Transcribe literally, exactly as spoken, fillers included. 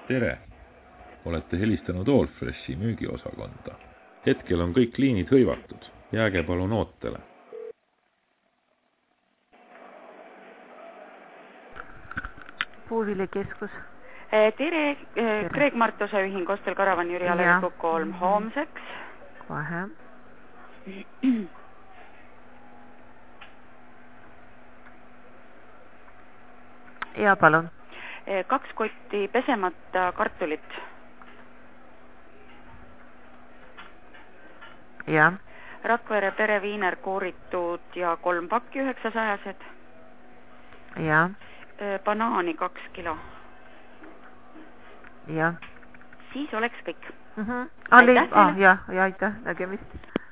Tere! Olete helistanud Allfreshi müügiosakonda. Hetkel on kõik liinid hõivatud. Jääge palun ootele. Puuviljakeskus. Tere, Kreeg Martuse ühing Ostel Karavan Jüri Aleviku kolm homseks. Kohe. Ja palun. Kaks kotti pesemata kartulit. Ja. Rakvere pereviiner kooritud ja kolm pakki üheksasajased. Ja. Banaani kaks kilo. Ja. Siis oleks kõik. Mm-hmm. Aitäh teile. Ah, ja, ja aitäh, nägemist.